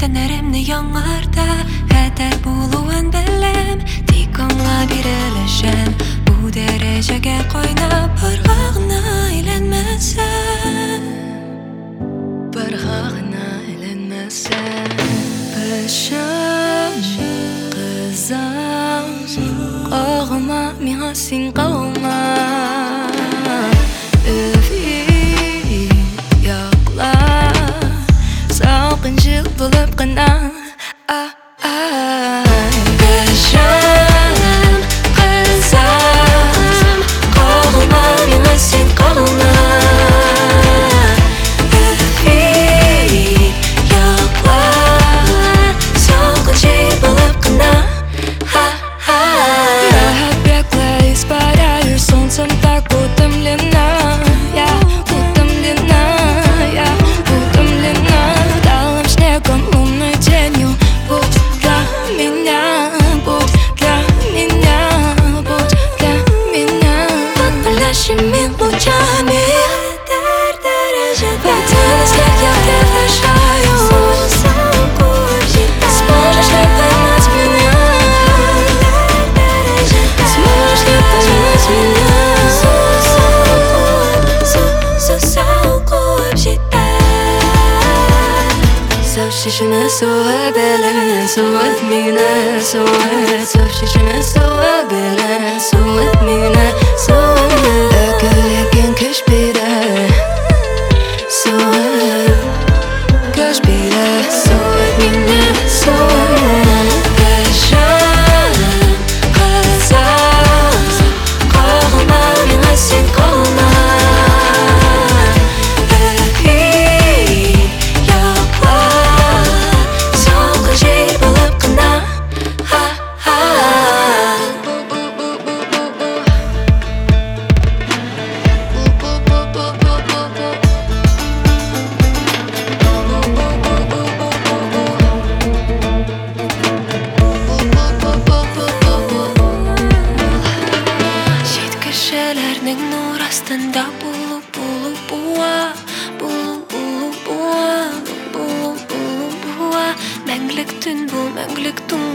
Тәнәремне яңарта, хәтәр булуын белем. Тик аңла бирелешем, бу дәрәҗәгә кайнап барга гына әйләнмәсәм. Барга гына әйләнмәсәм. Пәшәм, кызам, кагыма, миңа син калма. Булып кына Пәшәм, кызам, кагыма, миңа син калма. Өфи, якла, салкын җил булып кына. Бәклә испаряешь солнцем так утомлена. Я утомлена, я утомлена. Талым снегом, лунной тенью. Будь для меня, будь для меня, будь для меня. Под палящими лучами Потянусь, как я превращаю. Сможешь ли поймать меня? Сможешь ли поймать меня? Совшишина суа белен, суат мина, суат. Совшишина суа белен, суат мина, суат. Әкелеген көч бирә, суат. Көч бирә, суат мина, суат. Пәшәм, кызам, кагыма, миңа син калма. Кешеләрнең нур астында булып буа, булып буа. Мәңгелек төн бу, мәңгелек тун.